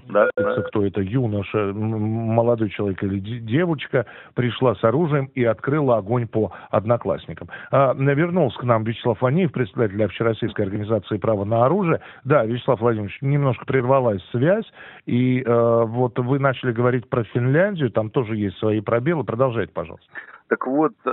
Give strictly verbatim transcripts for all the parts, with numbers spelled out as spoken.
да, да. Кто это, юноша, молодой человек или девочка, пришла с оружием и открыла огонь по одноклассникам. А, вернулся к нам Вячеслав Ваниев, председатель Общероссийской организации «Право на оружие». Да, Вячеслав Владимирович, немножко прервалась связь, и э, вот вы начали говорить про Финляндию, там тоже есть свои пробелы. Продолжайте, пожалуйста. Так вот, э,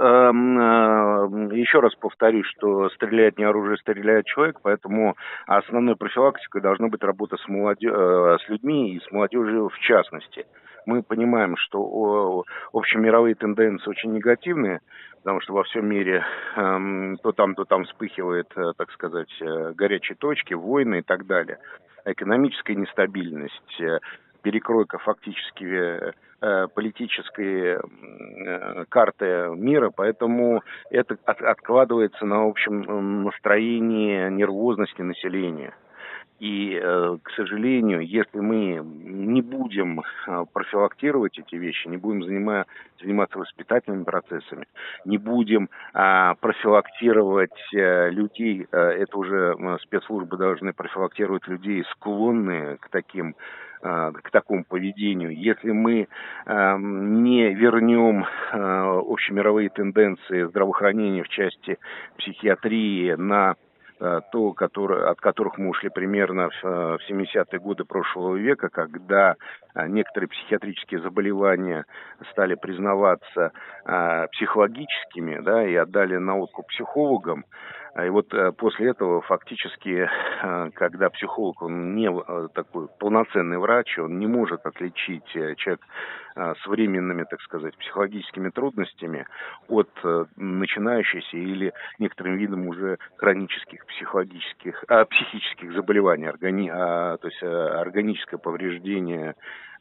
э, еще раз повторюсь, что стреляет не оружие, стреляет человек, поэтому основной профилактикой должна быть работа с, молодежь, э, с людьми и с молодежью в частности. Мы понимаем, что общемировые тенденции очень негативные, потому что во всем мире э, то там, то там вспыхивает, э, так сказать, э, горячие точки, войны и так далее. Экономическая нестабильность, э, перекройка фактически э, политической э, карты мира, поэтому это от, откладывается на общем настроении нервозности населения. И, э, к сожалению, если мы не будем э, профилактировать эти вещи, не будем занима, заниматься воспитательными процессами, не будем э, профилактировать э, людей, э, это уже э, спецслужбы должны профилактировать людей, склонные к таким к такому поведению. Если мы э, не вернем э, общемировые тенденции здравоохранения в части психиатрии на э, то, который, от которых мы ушли примерно в, в семидесятые годы прошлого века, когда э, некоторые психиатрические заболевания стали признаваться э, психологическими, да, и отдали на откуп психологам. И вот после этого фактически, когда психолог, он не такой полноценный врач, он не может отличить человека с временными, так сказать, психологическими трудностями от начинающейся или некоторым видом уже хронических психологических, а, психических заболеваний, органи, а, то есть органическое повреждение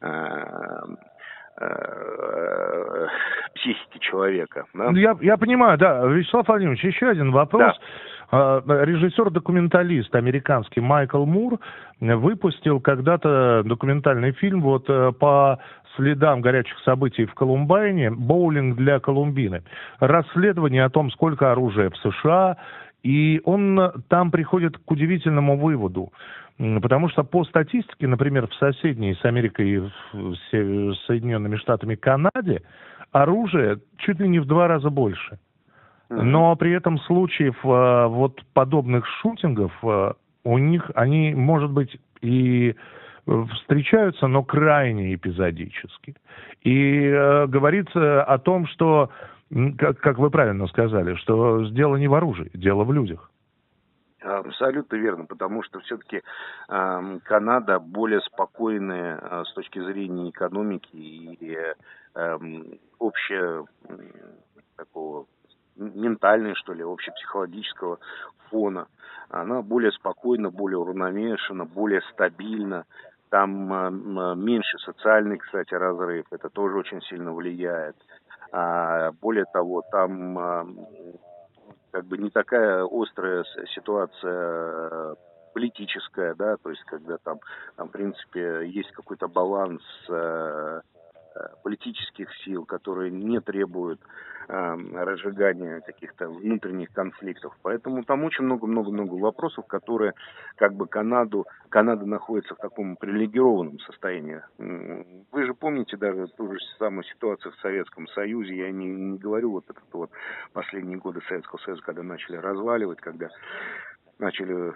психики человека. Да? Я, я понимаю, да. Вячеслав Владимирович, еще один вопрос. Да. Режиссер-документалист американский Майкл Мур выпустил когда-то документальный фильм вот по следам горячих событий в Колумбайне «Боулинг для Колумбины». Расследование о том, сколько оружия в США. И он там приходит к удивительному выводу. Потому что по статистике, например, в соседней с Америкой, с Соединенными Штатами Канаде, оружие чуть ли не в два раза больше. Но при этом случаев вот подобных шутингов у них, они, может быть, и встречаются, но крайне эпизодически. И э, говорится о том, что, как, как вы правильно сказали, что дело не в оружии, дело в людях. Абсолютно верно, потому что все-таки э, Канада более спокойная э, с точки зрения экономики и э, общего э, такого ментального, что ли, общепсихологического фона. Она более спокойна, более уравновешена, более стабильна. Там э, меньше социальный, кстати, разрыв, это тоже очень сильно влияет. А, более того, там э, как бы не такая острая ситуация политическая, да, то есть когда там, там в принципе, есть какой-то баланс э, политических сил, которые не требуют э, разжигания каких-то внутренних конфликтов. Поэтому там очень много-много-много вопросов, которые как бы Канаду, Канада находится в таком привилегированном состоянии. Вы же помните даже ту же самую ситуацию в Советском Союзе, я не, не говорю вот этот вот последние годы Советского Союза, когда начали разваливать, когда начали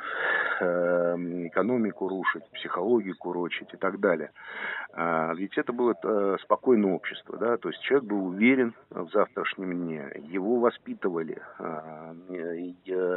э, экономику рушить, психологию курочить и так далее. А, ведь это было э, спокойное общество, да, то есть человек был уверен в завтрашнем дне, его воспитывали, а, э,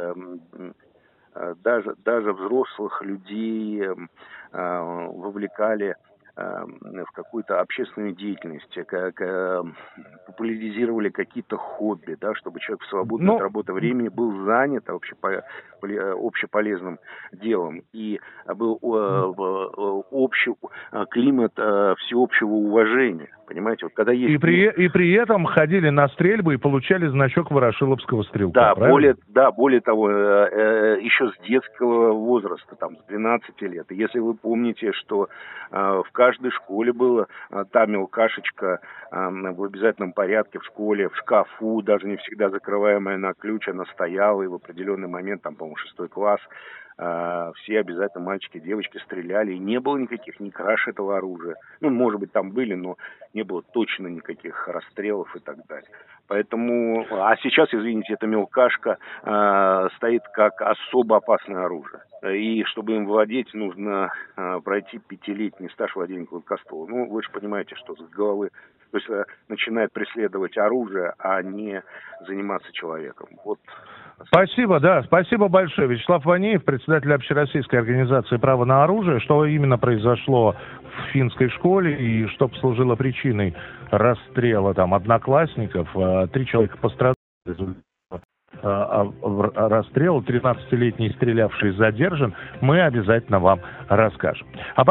э, даже, даже взрослых людей э, вовлекали в какую-то общественную деятельность, как, популяризировали какие-то хобби, да, чтобы человек в свободное Но... от работы времени был занят общеполезным делом и был общий климат всеобщего уважения. Понимаете, вот когда есть... И при, и при этом ходили на стрельбы и получали значок ворошиловского стрелка, да, правильно? более, да, более того, еще с детского возраста, там, с двенадцати лет. И если вы помните, что в каждой школе была та мелкашечка в обязательном порядке в школе, в шкафу, даже не всегда закрываемая на ключ, она стояла, и в определенный момент, там, по-моему, шестой класс, э, все обязательно мальчики, девочки стреляли, и не было никаких ни краж этого оружия. Ну, может быть, там были, но не было точно никаких расстрелов и так далее. Поэтому, а сейчас, извините, эта мелкашка э, стоит как особо опасное оружие. И чтобы им владеть, нужно э, пройти пятилетний стаж владения гладкостволом. Ну, вы же понимаете, что с головы, то есть э, начинает преследовать оружие, а не заниматься человеком. Вот. Спасибо, да, спасибо большое. Вячеслав Ванеев, председатель Общероссийской организации «Право на оружие». Что именно произошло в финской школе и что послужило причиной расстрела там одноклассников? Три человека пострадали. Расстрел, тринадцатилетний стрелявший задержан. Мы обязательно вам расскажем. А